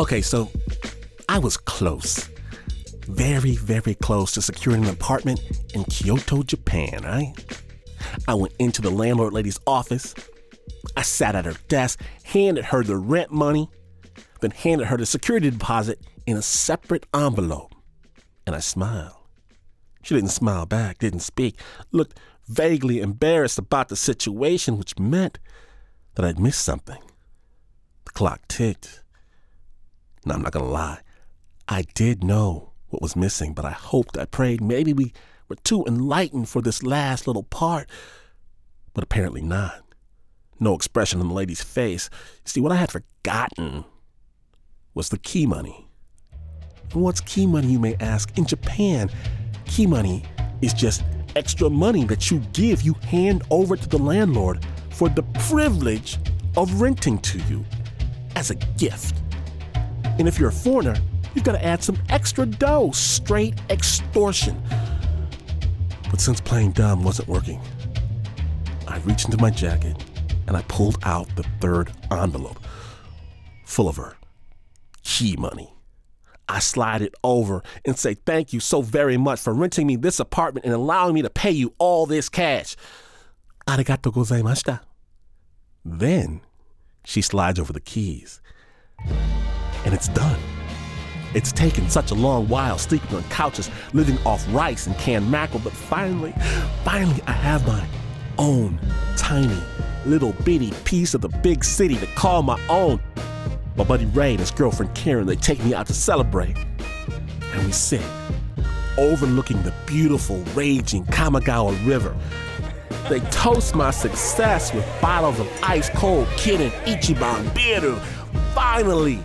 Okay, so I was close. Very, very close to securing an apartment in Kyoto, Japan, right? I went into the landlord lady's office. I sat at her desk, handed her the rent money, then handed her the security deposit in a separate envelope. And I smiled. She didn't smile back, didn't speak, looked vaguely embarrassed about the situation, which meant that I'd missed something. The clock ticked. Now, I'm not going to lie. I did know what was missing, but I hoped, I prayed, maybe we were too enlightened for this last little part. But apparently not. No expression on the lady's face. You see, what I had forgotten was the key money. And what's key money, you may ask? In Japan, key money is just extra money that you hand over to the landlord for the privilege of renting to you as a gift. And if you're a foreigner, you've got to add some extra dough, straight extortion. But since playing dumb wasn't working, I reached into my jacket and I pulled out the third envelope full of her key money. I slide it over and say, thank you so very much for renting me this apartment and allowing me to pay you all this cash. Arigatou gozaimashita. Then she slides over the keys. And it's done. It's taken such a long while sleeping on couches, living off rice and canned mackerel, but finally, I have my own tiny little bitty piece of the big city to call my own. My buddy Ray and his girlfriend Karen, they take me out to celebrate. And we sit overlooking the beautiful, raging Kamigawa River. They toast my success with bottles of ice-cold Kirin Ichiban Biru. Finally,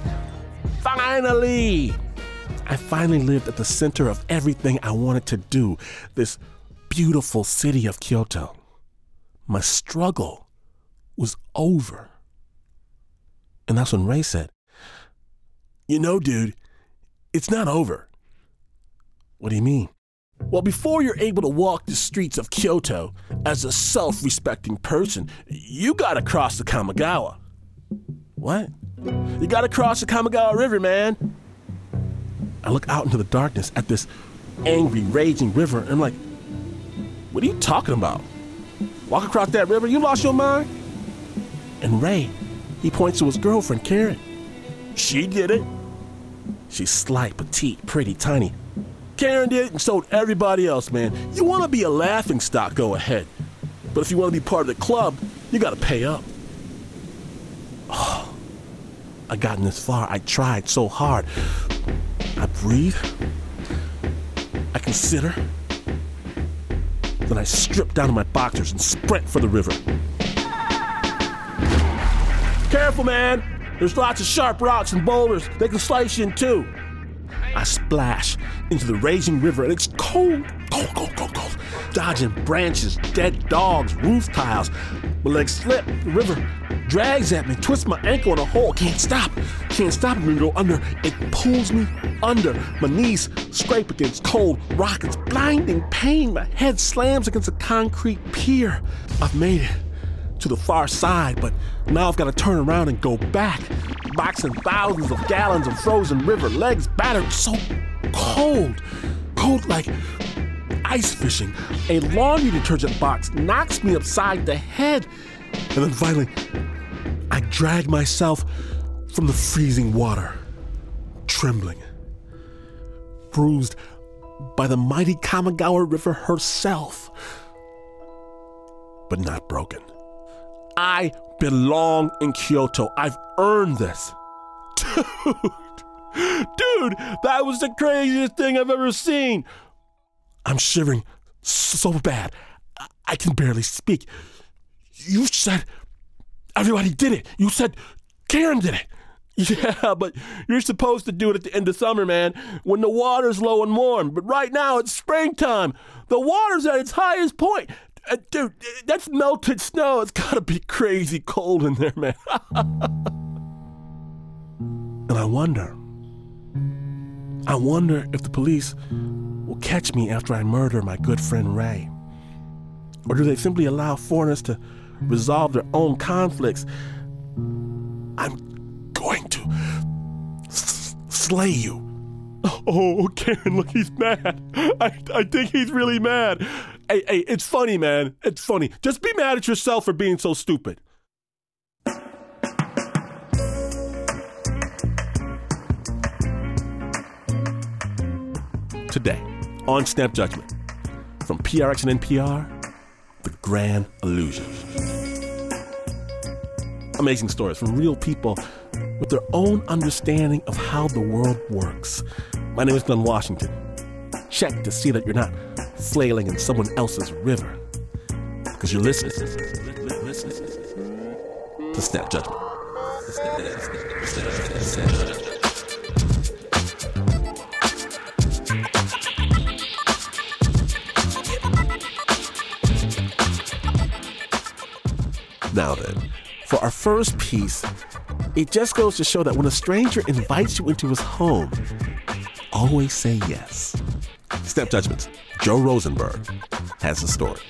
I finally lived at the center of everything I wanted to do, this beautiful city of Kyoto. My struggle was over. And that's when Ray said, you know, dude, it's not over. What do you mean? Well, before you're able to walk the streets of Kyoto as a self-respecting person, you gotta cross the Kamigawa. What? You gotta cross the Kamigawa River, man. I look out into the darkness at this angry, raging river, and I'm like, what are you talking about? Walk across that river? You lost your mind? And Ray, he points to his girlfriend, Karen. She did it. She's slight, petite, pretty, tiny. Karen did it, and so did everybody else, man. You want to be a laughingstock, go ahead. But if you want to be part of the club, you got to pay up. Oh, I gotten this far. I tried so hard. I breathe. I consider. Then I strip down to my boxers and sprint for the river. Careful, man. There's lots of sharp rocks and boulders. They can slice you in two. I splash into the raging river, and it's cold. Dodging branches, dead dogs, roof tiles. My legs slip. The river drags at me, twists my ankle in a hole. Can't stop. I'm gonna go under. It pulls me under. My knees scrape against cold rock. It's blinding pain. My head slams against a concrete pier. I've made it to the far side, but now I've got to turn around and go back, boxing thousands of gallons of frozen river, legs battered, so cold like ice fishing. A laundry detergent box knocks me upside the head, and then finally, I drag myself from the freezing water, trembling, bruised by the mighty Kamigawa River herself, but not broken. I belong in Kyoto. I've earned this. Dude, that was the craziest thing I've ever seen. I'm shivering so bad, I can barely speak. You said everybody did it. You said Karen did it. Yeah, but you're supposed to do it at the end of summer, man, when the water's low and warm. But right now, it's springtime. The water's at its highest point. Dude, that's melted snow. It's gotta be crazy cold in there, man. And I wonder if the police will catch me after I murder my good friend Ray. Or do they simply allow foreigners to resolve their own conflicts? I'm going to slay you. Oh, Karen, look, he's mad. I think he's really mad. Hey, it's funny, man. It's funny. Just be mad at yourself for being so stupid. Today, on Snap Judgment, from PRX and NPR, The Grand Illusion. Amazing stories from real people with their own understanding of how the world works. My name is Glenn Washington. Check to see that you're not flailing in someone else's river, because you're listening to Snap Judgment. Now then, for our first piece, it just goes to show that when a stranger invites you into his home, always say yes. Snap Judgment's Joe Rosenberg has the story.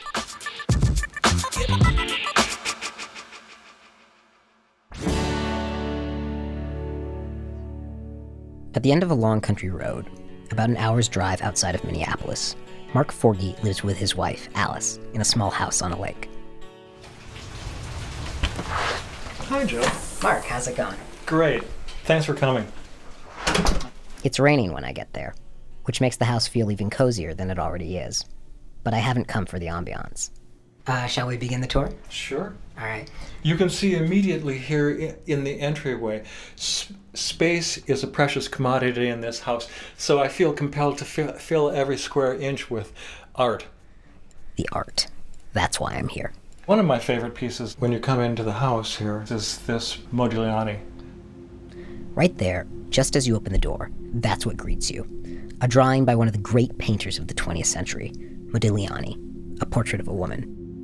At the end of a long country road, about an hour's drive outside of Minneapolis, Mark Forgy lives with his wife, Alice, in a small house on a lake. Hi, Joe. Mark, how's it going? Great. Thanks for coming. It's raining when I get there, which makes the house feel even cozier than it already is. But I haven't come for the ambiance. Shall we begin the tour? Sure. All right. You can see immediately here in the entryway, space is a precious commodity in this house, so I feel compelled to fill every square inch with art. The art. That's why I'm here. One of my favorite pieces when you come into the house here is this Modigliani. Right there, just as you open the door, that's what greets you. A drawing by one of the great painters of the 20th century, Modigliani, a portrait of a woman.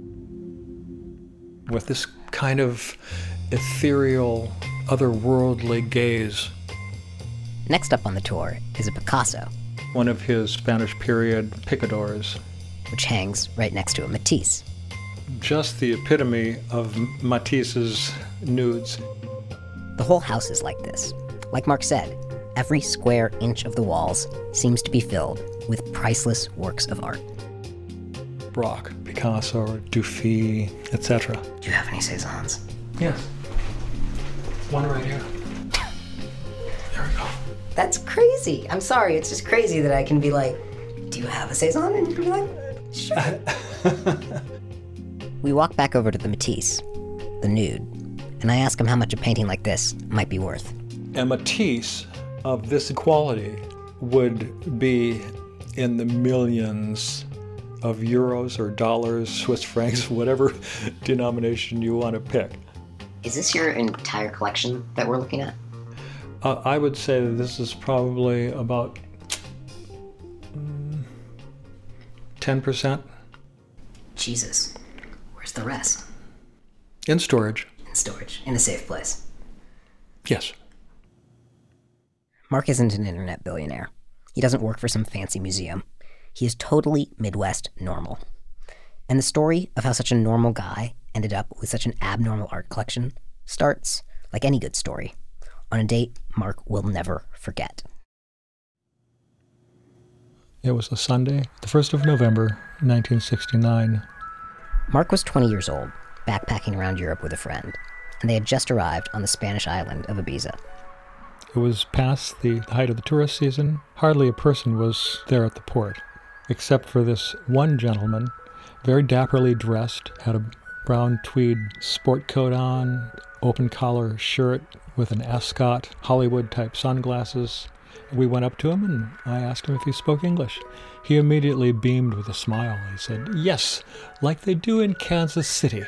With this kind of ethereal, otherworldly gaze. Next up on the tour is a Picasso, One of his Spanish period picadors. which hangs right next to a Matisse. Just the epitome of Matisse's nudes. The whole house is like this. Like Mark said, every square inch of the walls seems to be filled with priceless works of art. Braque, Picasso, Dufy, etc. Do you have any Cézannes? Yes. One right here. There we go. That's crazy. I'm sorry, it's just crazy that I can be like, do you have a Cézanne? And you can be like, sure. We walk back over to the Matisse, the nude, and I ask him how much a painting like this might be worth. A Matisse of this quality would be in the millions of euros or dollars, Swiss francs, whatever denomination you want to pick. Is this your entire collection that we're looking at? I would say that this is probably about 10%. Jesus. Where's the rest? In storage. In storage. In a safe place. Yes. Mark isn't an internet billionaire. He doesn't work for some fancy museum. He is totally Midwest normal. And the story of how such a normal guy ended up with such an abnormal art collection starts, like any good story, on a date Mark will never forget. It was a Sunday, the 1st of November, 1969. Mark was 20 years old, backpacking around Europe with a friend, and they had just arrived on the Spanish island of Ibiza. It was past the height of the tourist season. Hardly a person was there at the port, except for this one gentleman, very dapperly dressed, had a brown tweed sport coat on, open collar shirt with an ascot, Hollywood-type sunglasses. We went up to him and I asked him if he spoke English. He immediately beamed with a smile. He said, "Yes, like they do in Kansas City."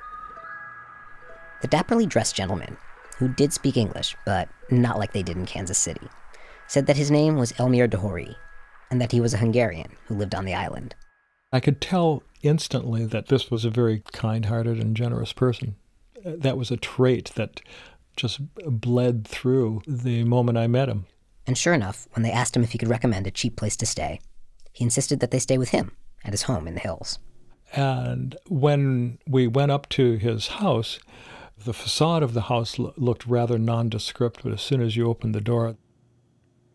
The dapperly dressed gentleman, who did speak English, but not like they did in Kansas City, said that his name was Elmir Dahori, and that he was a Hungarian who lived on the island. I could tell instantly that this was a very kind-hearted and generous person. That was a trait that just bled through the moment I met him. And sure enough, when they asked him if he could recommend a cheap place to stay, he insisted that they stay with him at his home in the hills. And when we went up to his house, the facade of the house looked rather nondescript, but as soon as you opened the door,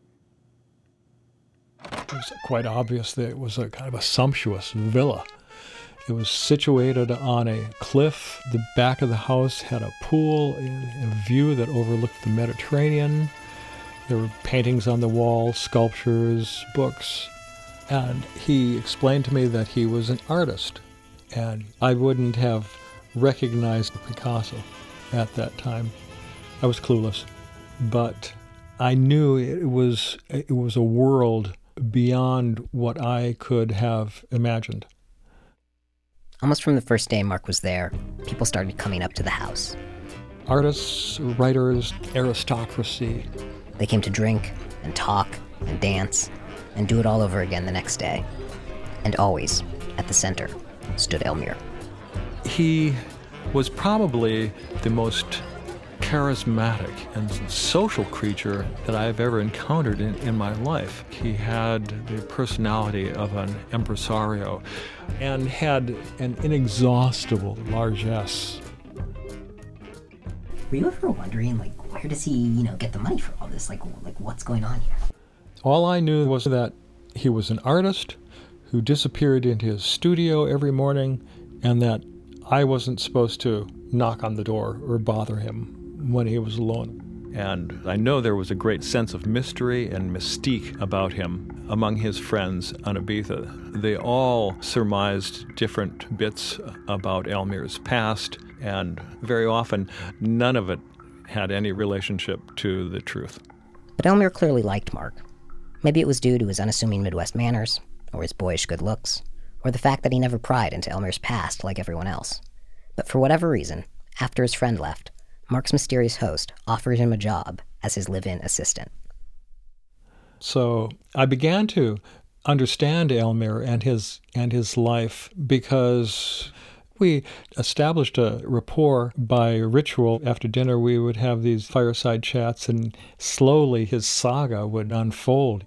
was quite obvious that it was a kind of a sumptuous villa. It was situated on a cliff. The back of the house had a pool, a view that overlooked the Mediterranean. There were paintings on the wall, sculptures, books. And he explained to me that he was an artist. And I wouldn't have recognized Picasso at that time. I was clueless. But I knew it was a world beyond what I could have imagined. Almost from the first day Mark was there, people started coming up to the house. Artists, writers, aristocracy. They came to drink and talk and dance and do it all over again the next day. And always, at the center, stood Elmyr. He was probably the most charismatic and social creature that I've ever encountered in my life. He had the personality of an impresario and had an inexhaustible largesse. Were you ever wondering, where does he, get the money for all this? Like what's going on here? All I knew was that he was an artist who disappeared into his studio every morning, and that I wasn't supposed to knock on the door or bother him when he was alone. And I know there was a great sense of mystery and mystique about him among his friends on Ibiza. They all surmised different bits about Elmyr's past, and very often none of it had any relationship to the truth. But Elmyr clearly liked Mark. Maybe it was due to his unassuming Midwest manners, or his boyish good looks, or the fact that he never pried into Elmyr's past like everyone else. But for whatever reason, after his friend left, Mark's mysterious host offered him a job as his live-in assistant. So I began to understand Elmyr and his life because we established a rapport by ritual. After dinner, we would have these fireside chats, and slowly his saga would unfold.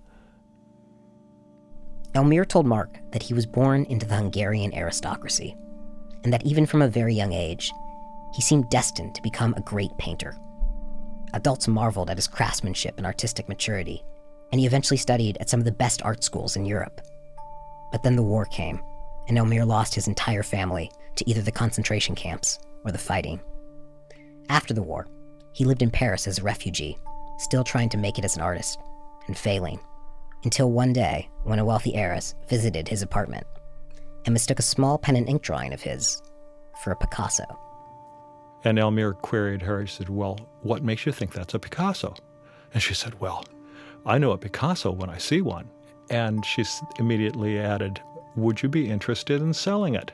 Elmyr told Mark that he was born into the Hungarian aristocracy, and that even from a very young age, he seemed destined to become a great painter. Adults marveled at his craftsmanship and artistic maturity, and he eventually studied at some of the best art schools in Europe. But then the war came, and Elmyr lost his entire family to either the concentration camps or the fighting. After the war, he lived in Paris as a refugee, still trying to make it as an artist, and failing, until one day when a wealthy heiress visited his apartment and mistook a small pen and ink drawing of his for a Picasso. And Elmyr queried her. He said, "Well, what makes you think that's a Picasso?" And she said, "Well, I know a Picasso when I see one." And she immediately added, "Would you be interested in selling it?"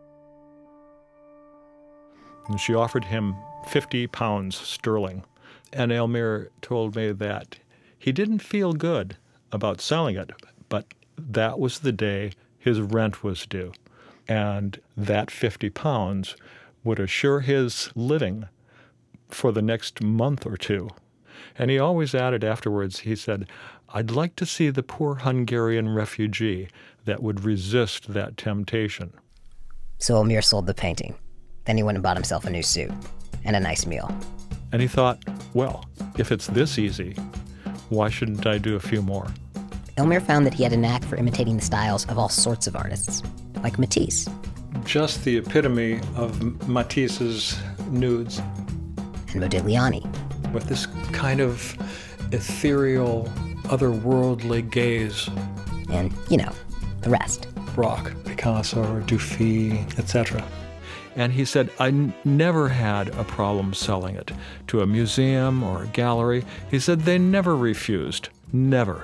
And she offered him 50 pounds sterling. And Elmyr told me that he didn't feel good about selling it, but that was the day his rent was due. And that 50 pounds would assure his living for the next month or two. And he always added afterwards, he said, "I'd like to see the poor Hungarian refugee that would resist that temptation." So Elmyr sold the painting. Then he went and bought himself a new suit and a nice meal. And he thought, well, if it's this easy, why shouldn't I do a few more? Elmyr found that he had a knack for imitating the styles of all sorts of artists, like Matisse. Just the epitome of Matisse's nudes. And Modigliani. With this kind of ethereal, otherworldly gaze. And, the rest. Braque, Picasso, or Dufy, etc. And he said, I never had a problem selling it to a museum or a gallery. He said they never refused. Never.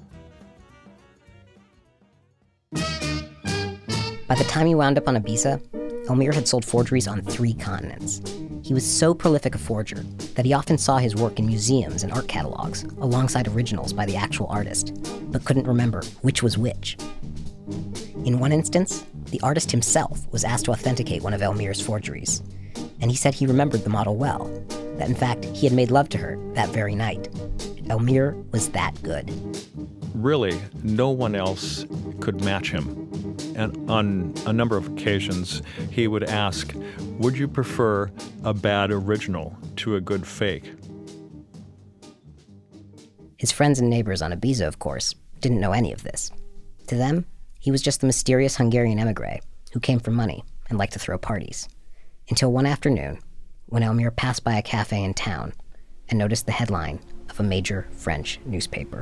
By the time he wound up on Ibiza, Elmyr had sold forgeries on 3 continents. He was so prolific a forger that he often saw his work in museums and art catalogs alongside originals by the actual artist, but couldn't remember which was which. In one instance, the artist himself was asked to authenticate one of Elmyr's forgeries, and he said he remembered the model well, that in fact he had made love to her that very night. Elmyr was that good. Really, no one else could match him. And on a number of occasions, he would ask, would you prefer a bad original to a good fake? His friends and neighbors on Ibiza, of course, didn't know any of this. To them, he was just the mysterious Hungarian emigre who came for money and liked to throw parties. Until one afternoon, when Elmire passed by a cafe in town and noticed the headline of a major French newspaper.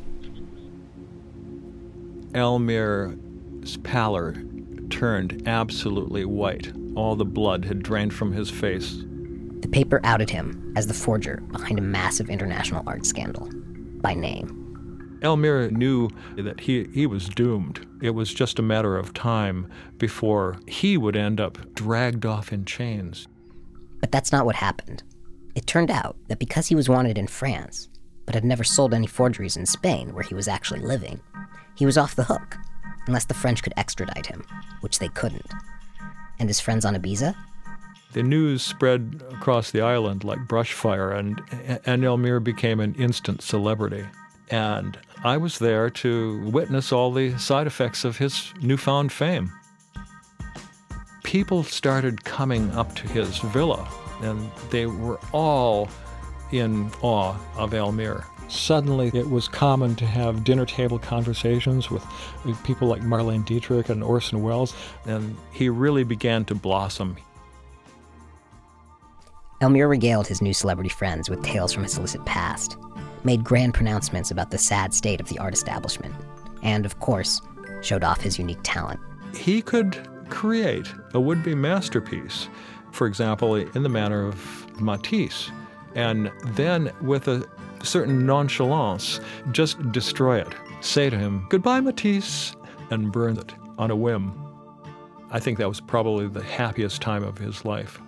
Elmire's pallor turned absolutely white. All the blood had drained from his face. The paper outed him as the forger behind a massive international art scandal, by name. Elmire knew that he was doomed. It was just a matter of time before he would end up dragged off in chains. But that's not what happened. It turned out that because he was wanted in France, but had never sold any forgeries in Spain where he was actually living, he was off the hook, unless the French could extradite him, which they couldn't. And his friends on Ibiza? The news spread across the island like brush fire, and Elmire became an instant celebrity. And I was there to witness all the side effects of his newfound fame. People started coming up to his villa, and they were all in awe of Elmire. Suddenly, it was common to have dinner table conversations with people like Marlene Dietrich and Orson Welles. And he really began to blossom. Elmire regaled his new celebrity friends with tales from his illicit past, made grand pronouncements about the sad state of the art establishment, and, of course, showed off his unique talent. He could create a would-be masterpiece, for example, in the manner of Matisse, and then with a certain nonchalance, just destroy it. Say to him, "Goodbye, Matisse," and burn it on a whim. I think that was probably the happiest time of his life.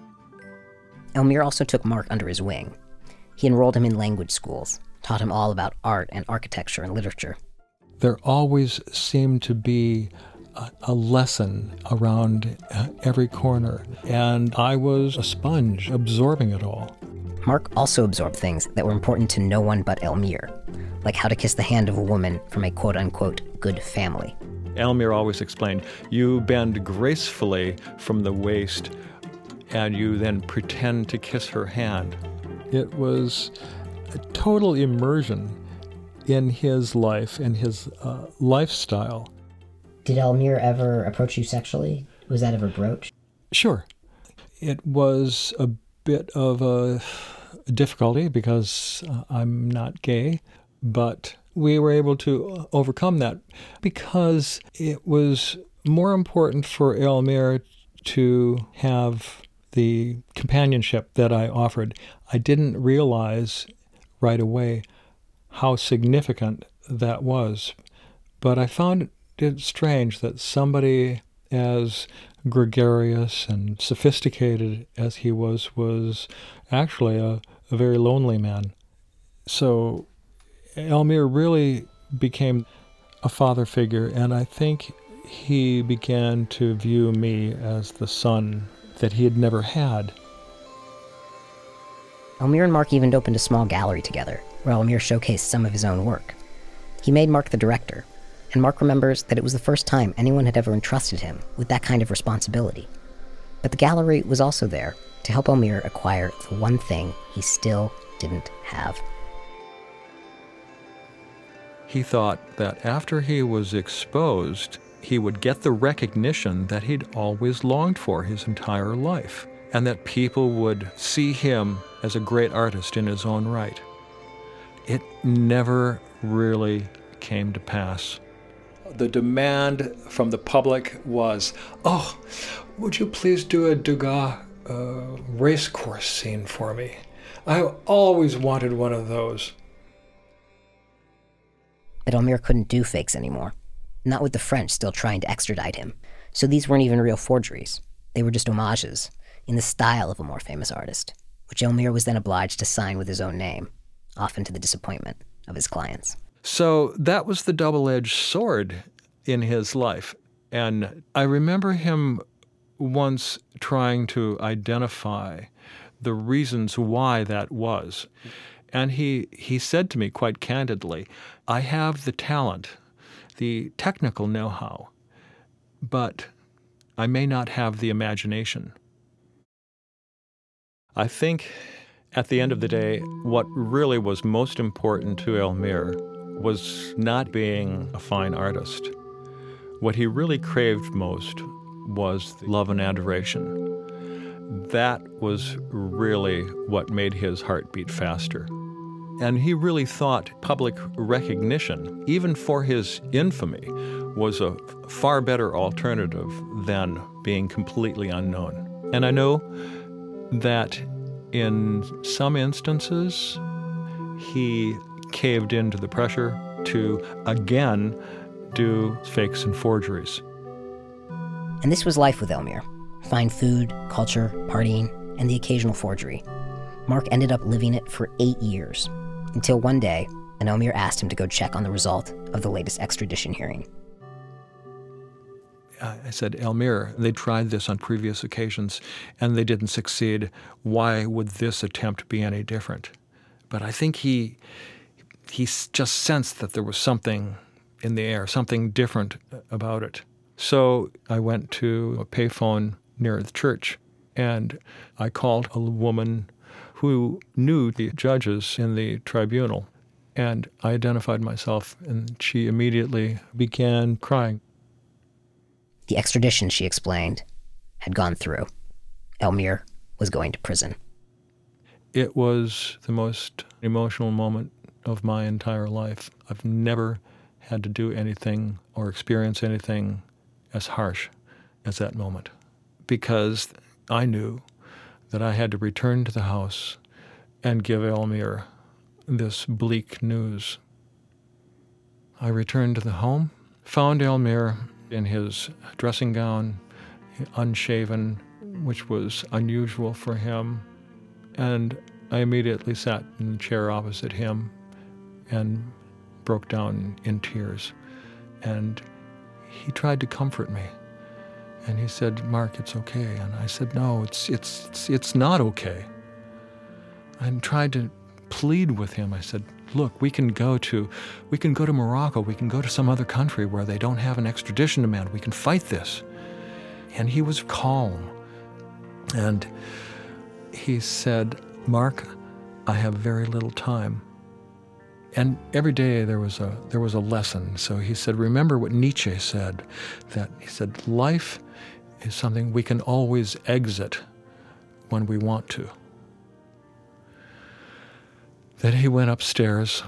Elmire also took Mark under his wing. He enrolled him in language schools, taught him all about art and architecture and literature. There always seemed to be a lesson around every corner, and I was a sponge absorbing it all. Mark also absorbed things that were important to no one but Elmire, like how to kiss the hand of a woman from a quote-unquote good family. Elmire always explained, you bend gracefully from the waist, and you then pretend to kiss her hand. It was a total immersion in his life and his lifestyle. Did Elmire ever approach you sexually? Was that ever broached? Sure. It was a bit of a difficulty because I'm not gay, but we were able to overcome that because it was more important for Elmire to have the companionship that I offered. I didn't realize right away how significant that was, but I found it strange that somebody as gregarious and sophisticated as he was actually a very lonely man. So Elmire really became a father figure, and I think he began to view me as the son that he had never had. Elmire and Mark even opened a small gallery together, where Elmire showcased some of his own work. He made Mark the director, and Mark remembers that it was the first time anyone had ever entrusted him with that kind of responsibility. But the gallery was also there to help Elmire acquire the one thing he still didn't have. He thought that after he was exposed, he would get the recognition that he'd always longed for his entire life, and that people would see him as a great artist in his own right. It never really came to pass. The demand from the public was, "Oh, would you please do a Degas race course scene for me? I always wanted one of those." But Elmire couldn't do fakes anymore, not with the French still trying to extradite him. So these weren't even real forgeries. They were just homages, in the style of a more famous artist, which Elmire was then obliged to sign with his own name, often to the disappointment of his clients. So that was the double-edged sword in his life. And I remember him once trying to identify the reasons why that was. And he said to me quite candidly, I have the talent, the technical know-how, but I may not have the imagination. I think at the end of the day, what really was most important to Elmire was not being a fine artist. What he really craved most was love and adoration. That was really what made his heart beat faster. And he really thought public recognition, even for his infamy, was a far better alternative than being completely unknown. And I know that in some instances, he caved into the pressure to, again, do fakes and forgeries. And this was life with Elmyr. Fine food, culture, partying, and the occasional forgery. Mark ended up living it for 8 years, until one day, an Elmyr asked him to go check on the result of the latest extradition hearing. I said, Elmyr, they tried this on previous occasions, and they didn't succeed. Why would this attempt be any different? But I think he just sensed that there was something in the air, something different about it. So I went to a payphone near the church, and I called a woman who knew the judges in the tribunal, and I identified myself, and she immediately began crying. The extradition, she explained, had gone through. Elmyr was going to prison. It was the most emotional moment of my entire life. I've never had to do anything or experience anything as harsh as that moment, because I knew that I had to return to the house and give Elmyr this bleak news. I returned to the home, found Elmyr in his dressing gown, unshaven, which was unusual for him, and I immediately sat in the chair opposite him and broke down in tears. And he tried to comfort me. And he said, Mark, it's okay. And I said, no, it's not okay. I tried to plead with him. I said, look, we can go to Morocco. We can go to some other country where they don't have an extradition demand. We can fight this. And he was calm. And he said, Mark, I have very little time. And every day there was a lesson. So he said, remember what Nietzsche said, that he said, life is something we can always exit when we want to. Then he went upstairs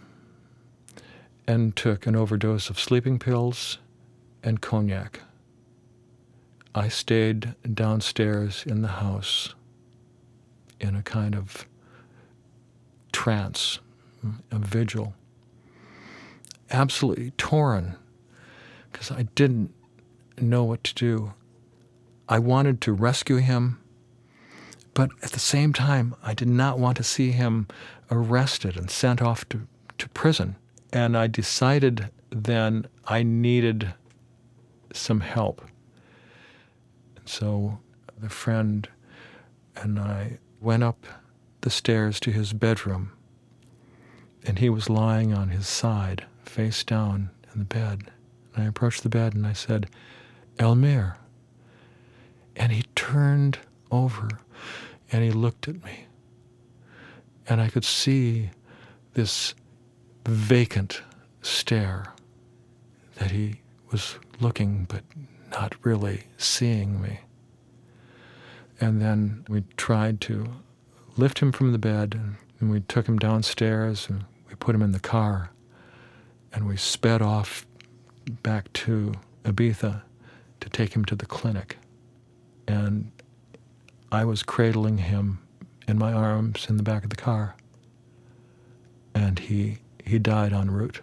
and took an overdose of sleeping pills and cognac. I stayed downstairs in the house in a kind of trance, a vigil, absolutely torn, because I didn't know what to do. I wanted to rescue him, but at the same time, I did not want to see him arrested and sent off to prison. And I decided then I needed some help. And so the friend and I went up the stairs to his bedroom, and he was lying on his side, face down in the bed. And I approached the bed and I said, Elmyr. And he turned over and he looked at me. And I could see this vacant stare, that he was looking but not really seeing me. And then we tried to lift him from the bed, and we took him downstairs and we put him in the car, and we sped off back to Ibiza to take him to the clinic. And I was cradling him in my arms in the back of the car, and he died en route.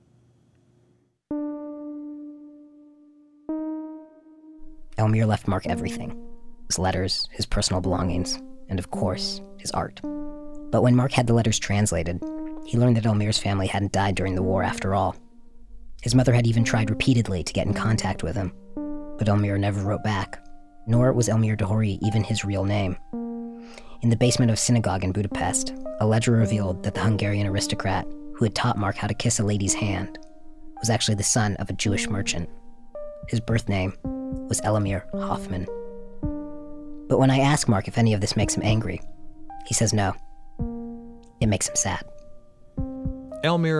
Elmyr left Mark everything: his letters, his personal belongings, and of course, his art. But when Mark had the letters translated, he learned that Elmyr's family hadn't died during the war after all. His mother had even tried repeatedly to get in contact with him, but Elmyr never wrote back, nor was Elmyr Dahori even his real name. In the basement of a synagogue in Budapest, a ledger revealed that the Hungarian aristocrat who had taught Mark how to kiss a lady's hand was actually the son of a Jewish merchant. His birth name was Elmyr Hoffman. But when I ask Mark if any of this makes him angry, he says no. It makes him sad. Elmyr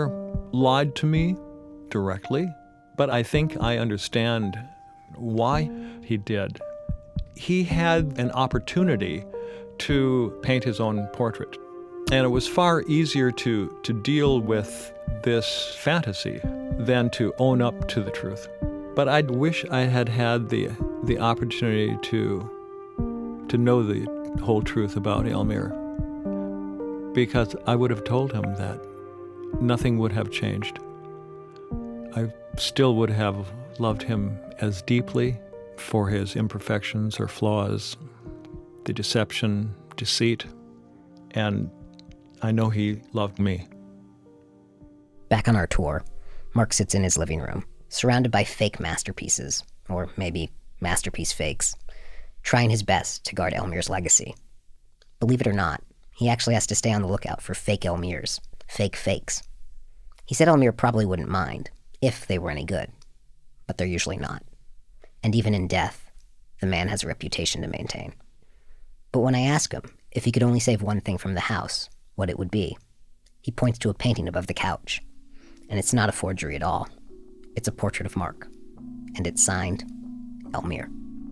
lied to me directly, but I think I understand why he did. He had an opportunity to paint his own portrait, and it was far easier to deal with this fantasy than to own up to the truth. But I wish I had had the opportunity to know the whole truth about Elmire, because I would have told him that nothing would have changed. I still would have loved him as deeply for his imperfections or flaws, the deception, deceit, and I know he loved me. Back on our tour, Mark sits in his living room, surrounded by fake masterpieces, or maybe masterpiece fakes, trying his best to guard Elmire's legacy. Believe it or not, he actually has to stay on the lookout for fake Elmires, fake fakes. He said Elmire probably wouldn't mind, if they were any good, but they're usually not. And even in death, the man has a reputation to maintain. But when I ask him if he could only save one thing from the house, what it would be, he points to a painting above the couch. And it's not a forgery at all. It's a portrait of Mark. And it's signed, Elmire.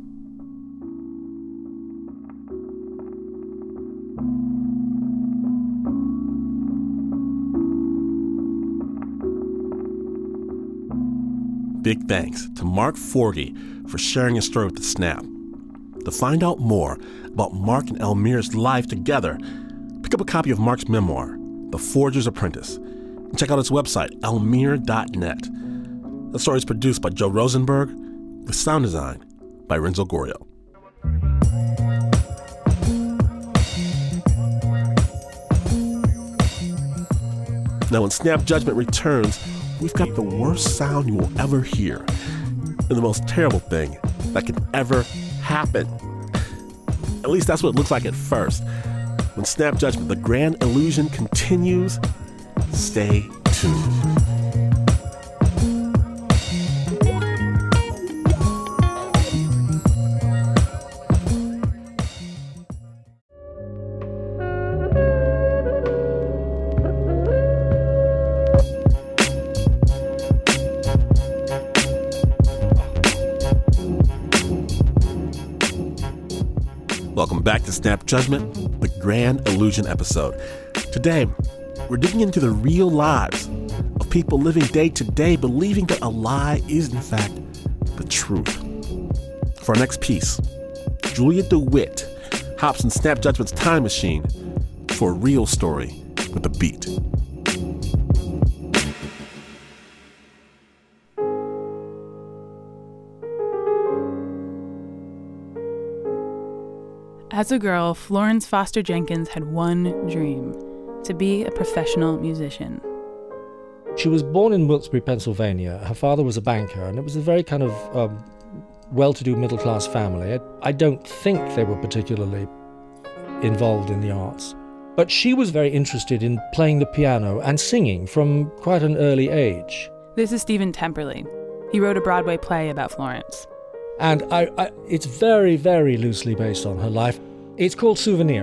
Big thanks to Mark Forgey for sharing his story with The Snap. To find out more about Mark and Elmire's life together, pick up a copy of Mark's memoir, The Forger's Apprentice, and check out his website, elmire.net. The story is produced by Joe Rosenberg, with sound design by Renzo Gorio. Now, when Snap Judgment returns, we've got the worst sound you will ever hear, and the most terrible thing that could ever happen. At least that's what it looks like at first. When Snap Judgment, the grand illusion continues, stay tuned. Welcome back to Snap Judgment, the Grand Illusion episode. Today, we're digging into the real lives of people living day to day believing that a lie is, in fact, the truth. For our next piece, Julia DeWitt hops in Snap Judgment's time machine for a real story with a beat. As a girl, Florence Foster Jenkins had one dream: to be a professional musician. She was born in Wilkes-Barre, Pennsylvania. Her father was a banker, and it was a very kind of well-to-do middle-class family. I don't think they were particularly involved in the arts. But she was very interested in playing the piano and singing from quite an early age. This is Stephen Temperley. He wrote a Broadway play about Florence. And it's very, very loosely based on her life. It's called Souvenir.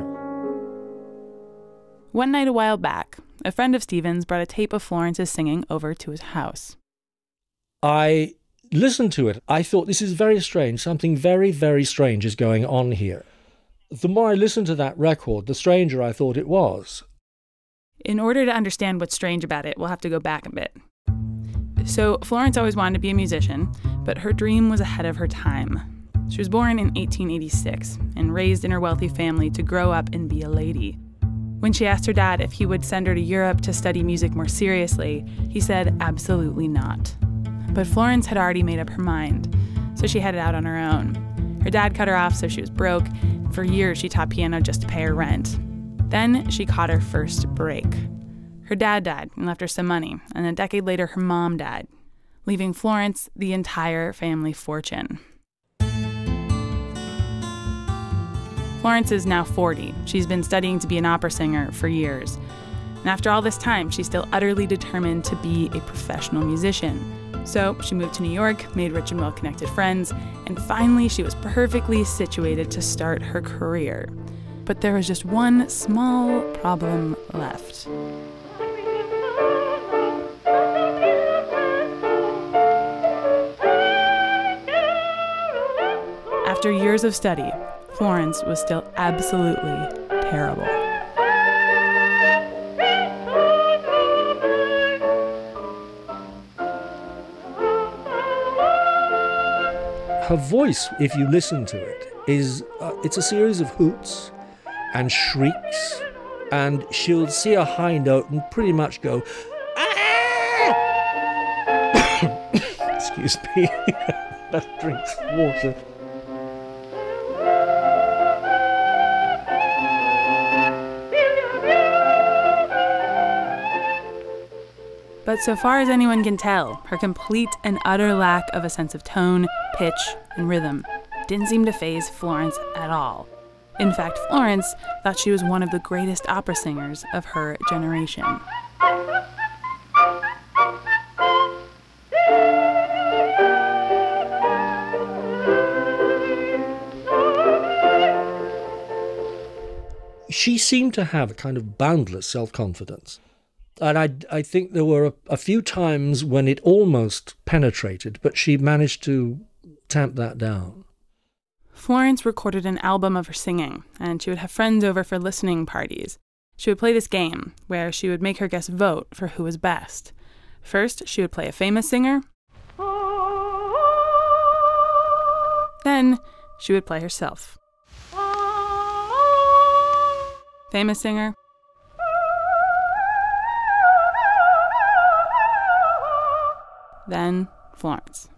One night a while back, a friend of Stephen's brought a tape of Florence's singing over to his house. I listened to it. I thought, this is very strange. Something very, very strange is going on here. The more I listened to that record, the stranger I thought it was. In order to understand what's strange about it, we'll have to go back a bit. So Florence always wanted to be a musician, but her dream was ahead of her time. She was born in 1886 and raised in her wealthy family to grow up and be a lady. When she asked her dad if he would send her to Europe to study music more seriously, he said absolutely not. But Florence had already made up her mind, so she headed out on her own. Her dad cut her off, so she was broke. For years, she taught piano just to pay her rent. Then she caught her first break. Her dad died and left her some money, and a decade later, her mom died, leaving Florence the entire family fortune. Florence is now 40. She's been studying to be an opera singer for years. And after all this time, she's still utterly determined to be a professional musician. So she moved to New York, made rich and well-connected friends, and finally she was perfectly situated to start her career. But there was just one small problem left. after years of study, Florence was still absolutely terrible. Her voice, if you listen to it, is it's a series of hoots and shrieks, and she'll see a high note and pretty much go, ah! Excuse me. Let's drink some water. But so far as anyone can tell, her complete and utter lack of a sense of tone, pitch, and rhythm didn't seem to faze Florence at all. In fact, Florence thought she was one of the greatest opera singers of her generation. She seemed to have a kind of boundless self-confidence. And I think there were a few times when it almost penetrated, but she managed to tamp that down. Florence recorded an album of her singing, and she would have friends over for listening parties. She would play this game, where she would make her guests vote for who was best. First, she would play a famous singer. Then, she would play herself. Famous singer. Then, Florence.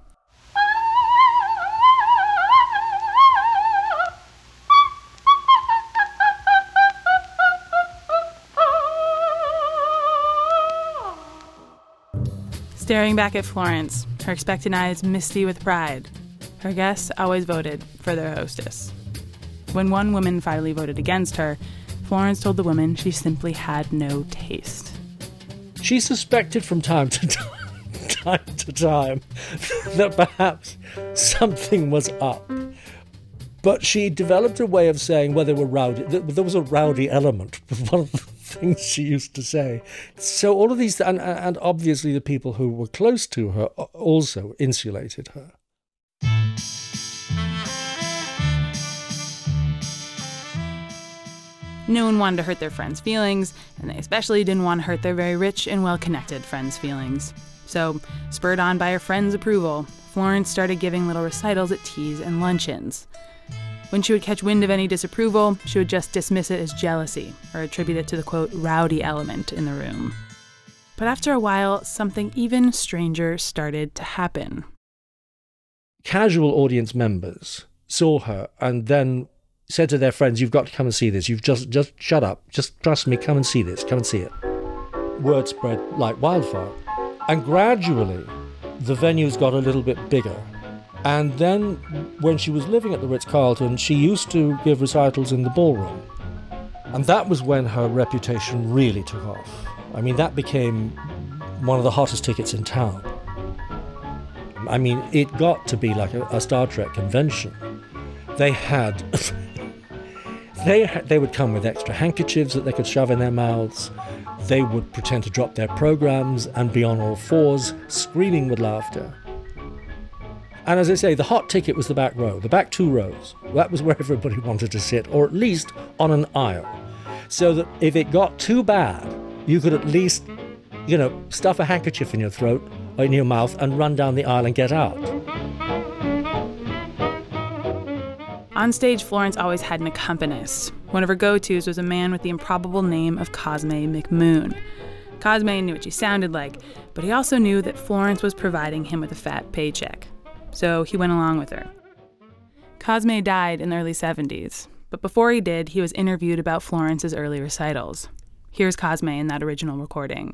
Staring back at Florence, her expectant eyes misty with pride, her guests always voted for their hostess. When one woman finally voted against her, Florence told the woman she simply had no taste. She suspected from time to time that perhaps something was up. But she developed a way of saying, well, there was a rowdy element, one of the things she used to say. So all of these, and obviously the people who were close to her also insulated her. No one wanted to hurt their friends' feelings, and they especially didn't want to hurt their very rich and well-connected friends' feelings. So, spurred on by her friends' approval, Florence started giving little recitals at teas and luncheons. When she would catch wind of any disapproval, she would just dismiss it as jealousy, or attribute it to the, quote, rowdy element in the room. But after a while, something even stranger started to happen. Casual audience members saw her and then said to their friends, you've got to come and see this. You've just shut up. Just trust me, come and see this. Come and see it. Word spread like wildfire. And gradually, the venues got a little bit bigger. And then, when she was living at the Ritz-Carlton, she used to give recitals in the ballroom. And that was when her reputation really took off. I mean, that became one of the hottest tickets in town. I mean, it got to be like a Star Trek convention. They had... They would come with extra handkerchiefs that they could shove in their mouths. They would pretend to drop their programs and be on all fours, screaming with laughter. And as I say, the hot ticket was the back row, the back 2 rows. That was where everybody wanted to sit, or at least on an aisle. So that if it got too bad, you could at least, stuff a handkerchief in your throat or in your mouth and run down the aisle and get out. On stage, Florence always had an accompanist. One of her go-tos was a man with the improbable name of Cosme McMoon. Cosme knew what she sounded like, but he also knew that Florence was providing him with a fat paycheck. So he went along with her. Cosme died in the early 70s, but before he did, he was interviewed about Florence's early recitals. Here's Cosme in that original recording.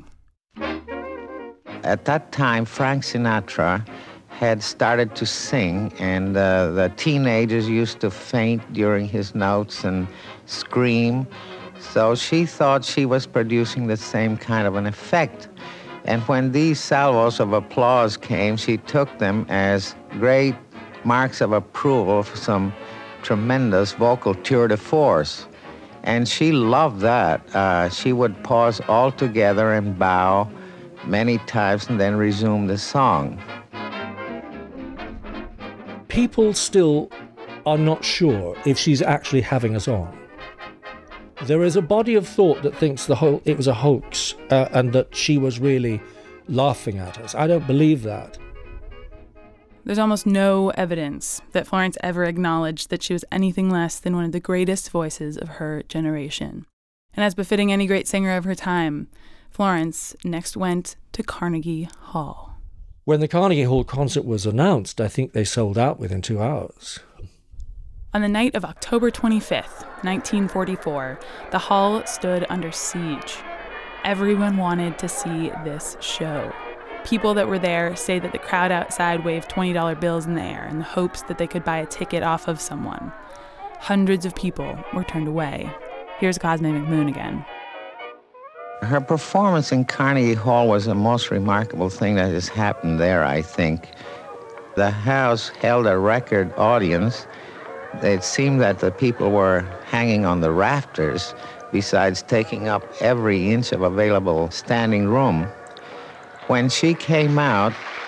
At that time, Frank Sinatra had started to sing, and the teenagers used to faint during his notes and scream. So she thought she was producing the same kind of an effect. And when these salvos of applause came, she took them as great marks of approval for some tremendous vocal tour de force. And she loved that. She would pause altogether and bow many times and then resume the song. People still are not sure if she's actually having us on. There is a body of thought that thinks it was a hoax and that she was really laughing at us. I don't believe that. There's almost no evidence that Florence ever acknowledged that she was anything less than one of the greatest voices of her generation. And as befitting any great singer of her time, Florence next went to Carnegie Hall. When the Carnegie Hall concert was announced, I think they sold out within 2 hours. On the night of October 25th, 1944, the hall stood under siege. Everyone wanted to see this show. People that were there say that the crowd outside waved $20 bills in the air in the hopes that they could buy a ticket off of someone. Hundreds of people were turned away. Here's Cosme McMoon again. Her performance in Carnegie Hall was the most remarkable thing that has happened there, I think. The house held a record audience. It seemed that the people were hanging on the rafters, besides taking up every inch of available standing room. When she came out,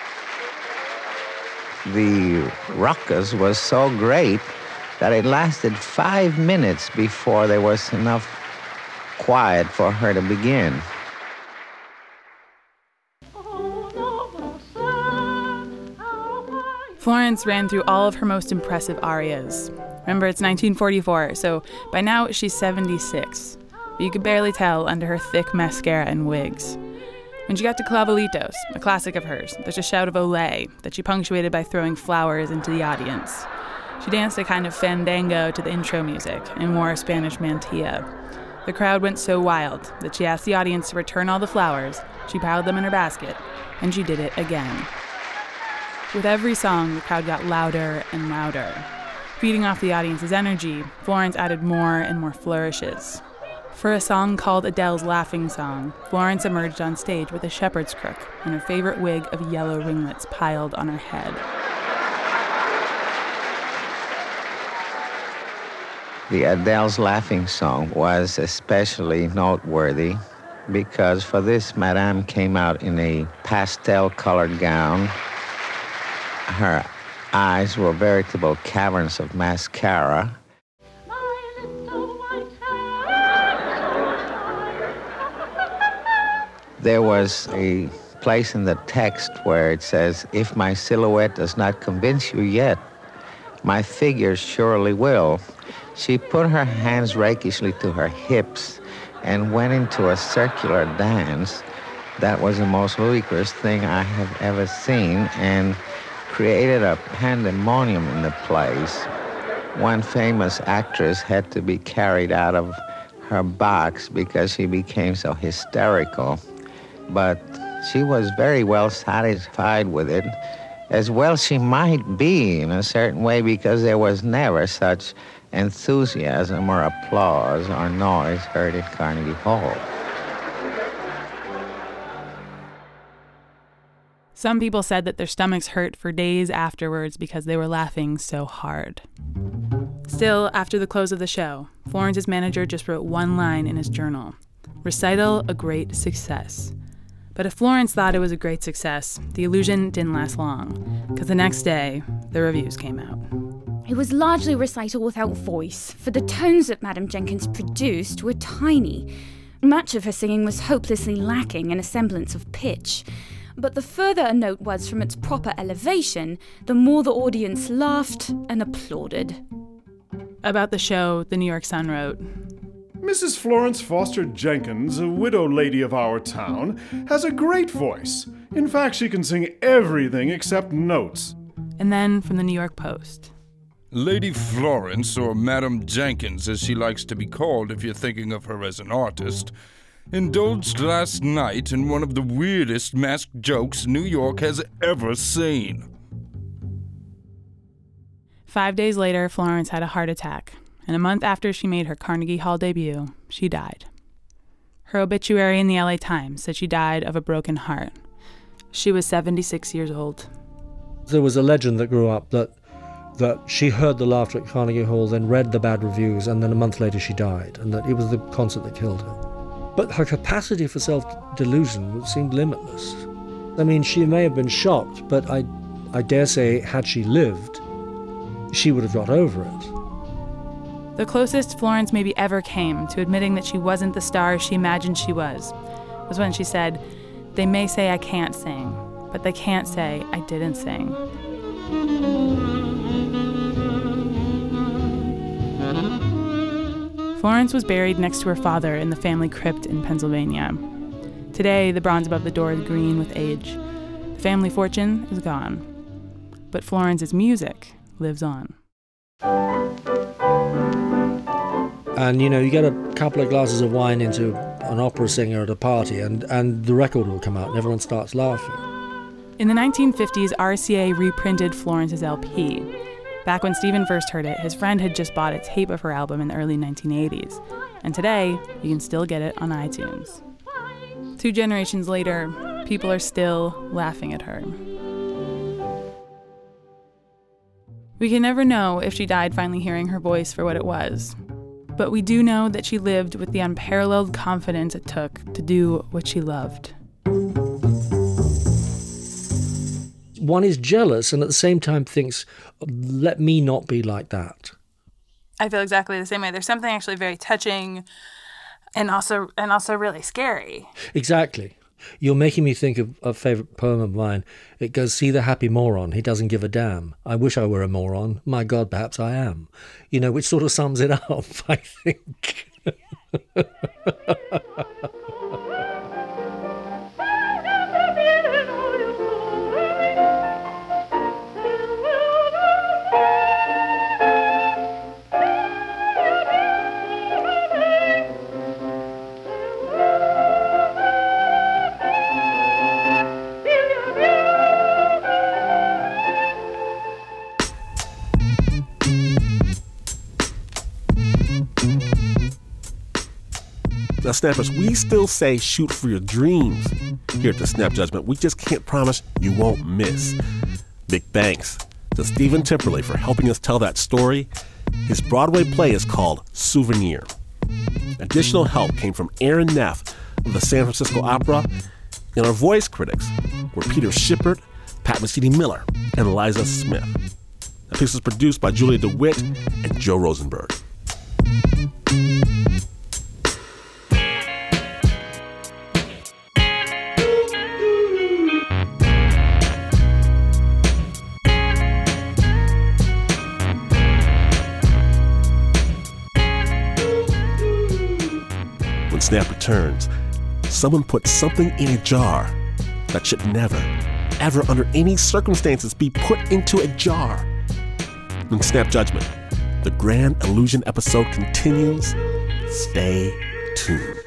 the ruckus was so great that it lasted 5 minutes before there was enough quiet for her to begin. Florence ran through all of her most impressive arias. Remember, it's 1944, so by now she's 76. But you could barely tell under her thick mascara and wigs. When she got to Clavelitos, a classic of hers, there's a shout of Olé that she punctuated by throwing flowers into the audience. She danced a kind of fandango to the intro music and wore a Spanish mantilla. The crowd went so wild that she asked the audience to return all the flowers, she piled them in her basket, and she did it again. With every song, the crowd got louder and louder. Feeding off the audience's energy, Florence added more and more flourishes. For a song called Adele's Laughing Song, Florence emerged on stage with a shepherd's crook and her favorite wig of yellow ringlets piled on her head. The Adele's Laughing Song was especially noteworthy because for this, Madame came out in a pastel-colored gown. Her eyes were veritable caverns of mascara. There was a place in the text where it says, "If my silhouette does not convince you yet, my figure surely will." She put her hands rakishly to her hips and went into a circular dance. That was the most ludicrous thing I have ever seen and created a pandemonium in the place. One famous actress had to be carried out of her box because she became so hysterical. But she was very well satisfied with it, as well she might be in a certain way, because there was never such enthusiasm or applause or noise heard at Carnegie Hall. Some people said that their stomachs hurt for days afterwards because they were laughing so hard. Still, after the close of the show, Florence's manager just wrote one line in his journal: "Recital a great success." But if Florence thought it was a great success, the illusion didn't last long, because the next day, the reviews came out. It was largely a recital without voice, for the tones that Madame Jenkins produced were tiny. Much of her singing was hopelessly lacking in a semblance of pitch. But the further a note was from its proper elevation, the more the audience laughed and applauded. About the show, the New York Sun wrote, Mrs. Florence Foster Jenkins, a widow lady of our town, has a great voice. In fact, she can sing everything except notes. And then from the New York Post, Lady Florence, or Madame Jenkins, as she likes to be called if you're thinking of her as an artist, indulged last night in one of the weirdest masked jokes New York has ever seen. 5 days later, Florence had a heart attack, and a month after she made her Carnegie Hall debut, she died. Her obituary in the LA Times said she died of a broken heart. She was 76 years old. There was a legend that grew up that she heard the laughter at Carnegie Hall, then read the bad reviews, and then a month later she died, and that it was the concert that killed her. But her capacity for self-delusion seemed limitless. I mean, she may have been shocked, but I dare say, had she lived, she would have got over it. The closest Florence maybe ever came to admitting that she wasn't the star she imagined she was when she said, "They may say I can't sing, but they can't say I didn't sing." Florence was buried next to her father in the family crypt in Pennsylvania. Today, the bronze above the door is green with age. The family fortune is gone. But Florence's music lives on. And, you get a couple of glasses of wine into an opera singer at a party and the record will come out and everyone starts laughing. In the 1950s, RCA reprinted Florence's LP. Back when Stephen first heard it, his friend had just bought a tape of her album in the early 1980s. And today, you can still get it on iTunes. 2 generations later, people are still laughing at her. We can never know if she died finally hearing her voice for what it was. But we do know that she lived with the unparalleled confidence it took to do what she loved. One is jealous and at the same time thinks, let me not be like that. I feel exactly the same way. There's something actually very touching and also really scary. Exactly. You're making me think of a favourite poem of mine. It goes, "See the happy moron, he doesn't give a damn. I wish I were a moron. My God, perhaps I am." Which sort of sums it up, I think. Now, Snappers, we still say shoot for your dreams here at the Snap Judgment. We just can't promise you won't miss. Big thanks to Stephen Timperley for helping us tell that story. His Broadway play is called Souvenir. Additional help came from Aaron Neff of the San Francisco Opera, and our voice critics were Peter Shippert, Pat Mesiti-Miller, and Eliza Smith. The piece was produced by Julia DeWitt and Joe Rosenberg. When Snap returns, someone put something in a jar that should never, ever under any circumstances be put into a jar. In Snap Judgment, the Grand Illusion episode continues. Stay tuned.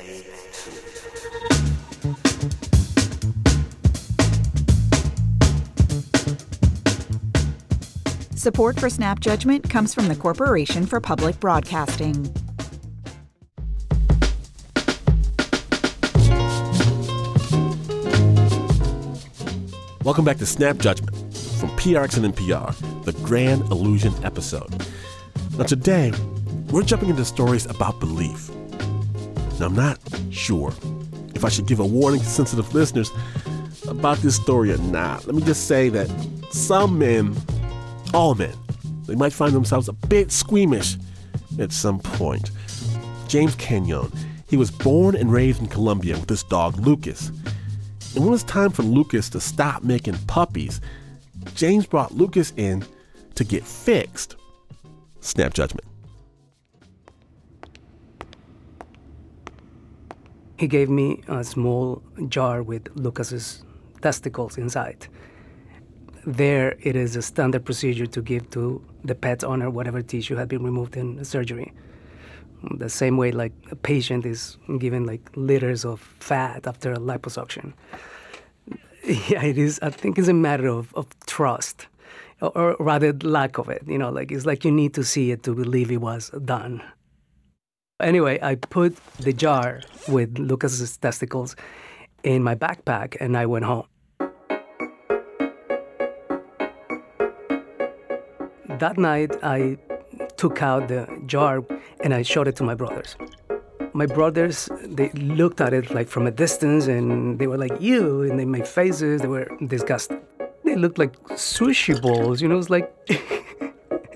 Support for Snap Judgment comes from the Corporation for Public Broadcasting. Welcome back to Snap Judgment from PRX and NPR, the Grand Illusion episode. Now today, we're jumping into stories about belief. Now I'm not sure if I should give a warning to sensitive listeners about this story or not. Let me just say that some men, all men, they might find themselves a bit squeamish at some point. James Kenyon, he was born and raised in Colombia with his dog Lucas. And when it was time for Lucas to stop making puppies, James brought Lucas in to get fixed. Snap Judgment. He gave me a small jar with Lucas's testicles inside. There, it is a standard procedure to give to the pet's owner whatever tissue had been removed in surgery. The same way like a patient is given like liters of fat after a liposuction. Yeah, it is. I think it's a matter of trust, or rather lack of it. It's like you need to see it to believe it was done. Anyway, I put the jar with Lucas's testicles in my backpack and I went home. That night, I took out the jar and I showed it to my brothers. My brothers, they looked at it like from a distance and they were like, ew, and they made faces, they were disgusted. They looked like sushi balls, it was like,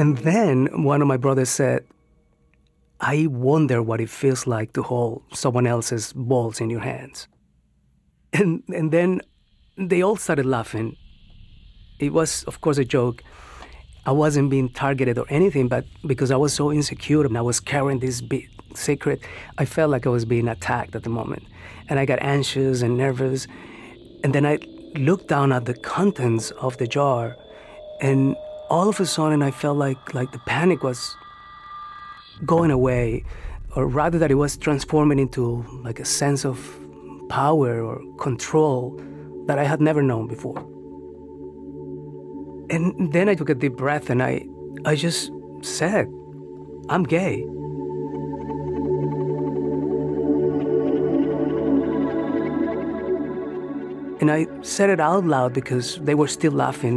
And then one of my brothers said, I wonder what it feels like to hold someone else's balls in your hands. And then they all started laughing. It was, of course, a joke. I wasn't being targeted or anything, but because I was so insecure and I was carrying this big secret, I felt like I was being attacked at the moment. And I got anxious and nervous. And then I looked down at the contents of the jar, and all of a sudden I felt like the panic was going away, or rather that it was transforming into like a sense of power or control that I had never known before. And then I took a deep breath and I just said, I'm gay. And I said it out loud because they were still laughing,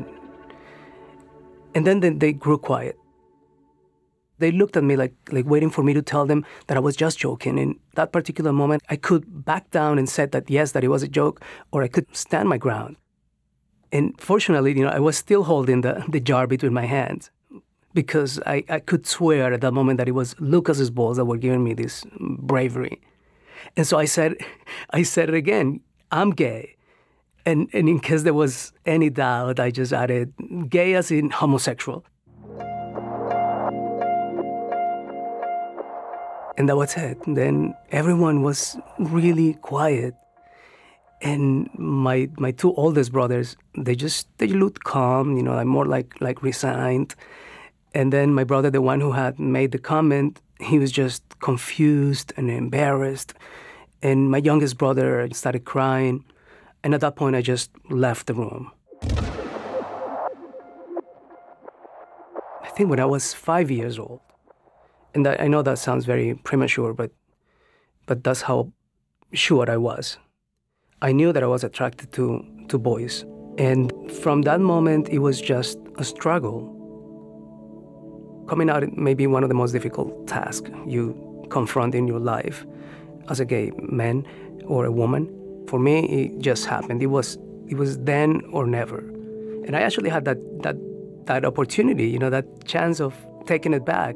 and then they grew quiet. They looked at me like waiting for me to tell them that I was just joking. In that particular moment, I could back down and said that yes, that it was a joke, or I could stand my ground. And fortunately, I was still holding the jar between my hands, because I could swear at that moment that it was Lucas's balls that were giving me this bravery. And so I said it again, I'm gay. And in case there was any doubt, I just added gay as in homosexual. And that was it. And then everyone was really quiet. And my two oldest brothers, they looked calm, more like resigned. And then my brother, the one who had made the comment, he was just confused and embarrassed. And my youngest brother started crying. And at that point, I just left the room. I think when I was 5 years old, and I know that sounds very premature, but that's how sure I was. I knew that I was attracted to boys. And from that moment, it was just a struggle. Coming out may be one of the most difficult tasks you confront in your life as a gay man or a woman. For me, it just happened. It was then or never. And I actually had that opportunity, that chance of taking it back.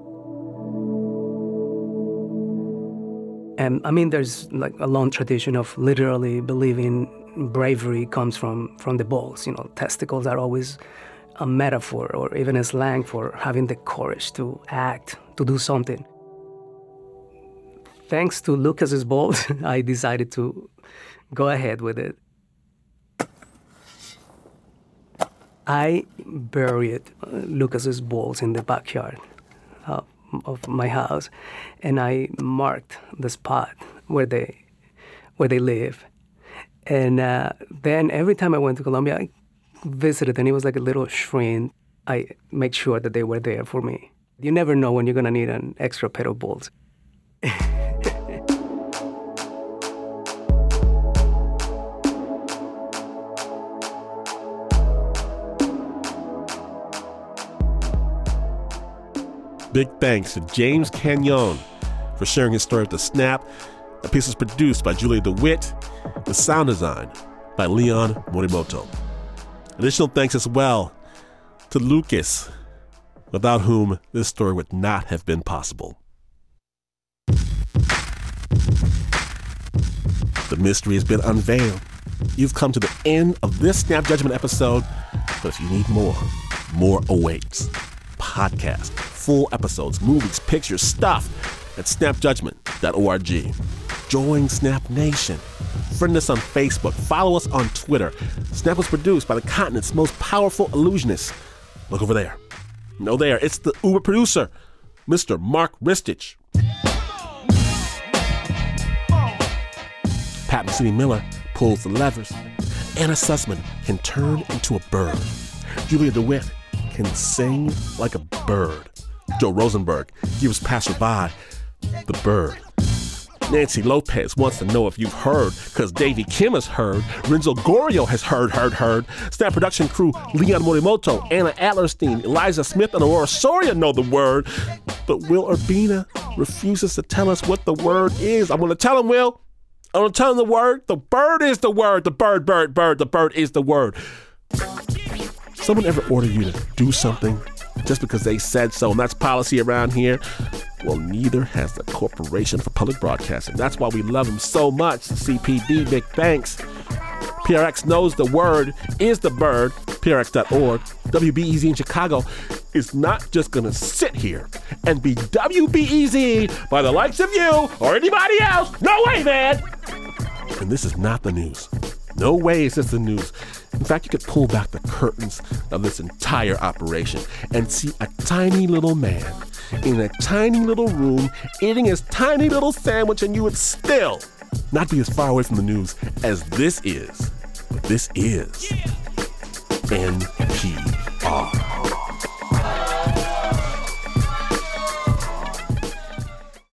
And there's like a long tradition of literally believing bravery comes from the balls. Testicles are always a metaphor or even a slang for having the courage to act, to do something. Thanks to Lucas's balls, I decided to go ahead with it. I buried Lucas's balls in the backyard of my house, and I marked the spot where they live. And then every time I went to Colombia, I visited, and it was like a little shrine. I make sure that they were there for me. You never know when you're gonna need an extra pair of balls. Big thanks to James Canyon for sharing his story with The Snap. The piece was produced by Julia DeWitt, with sound design by Leon Morimoto. Additional thanks as well to Lucas, without whom this story would not have been possible. The mystery has been unveiled. You've come to the end of this Snap Judgment episode, but if you need more awaits. Podcast, full episodes, movies, pictures, stuff at snapjudgment.org. Join Snap Nation. Friend us on Facebook. Follow us on Twitter. Snap was produced by the continent's most powerful illusionist. Look over there. No, there. It's the Uber producer, Mr. Mark Ristich. Pat Mesiti-Miller pulls the levers. Anna Sussman can turn into a bird. Julia DeWitt can sing like a bird. Joe Rosenberg gives passerby the bird. Nancy Lopez wants to know if you've heard, because Davey Kim has heard. Renzo Gorio has heard. Snap production crew Leon Morimoto, Anna Adlerstein, Eliza Smith, and Aurora Soria know the word. But Will Urbina refuses to tell us what the word is. I'm going to tell him, Will. I'm going to tell him the word. The bird is the word. The bird. The bird is the word. Someone ever order you to do something just because they said so, and that's policy around here. Well, neither has the Corporation for Public Broadcasting. That's why we love them so much. CPB, big thanks. PRX knows the word is the bird. PRX.org. WBEZ in Chicago is not just going to sit here and be WBEZ by the likes of you or anybody else. No way, man! And this is not the news. No way is this the news. In fact, you could pull back the curtains of this entire operation and see a tiny little man in a tiny little room eating his tiny little sandwich, and you would still not be as far away from the news as this is. But this is NPR.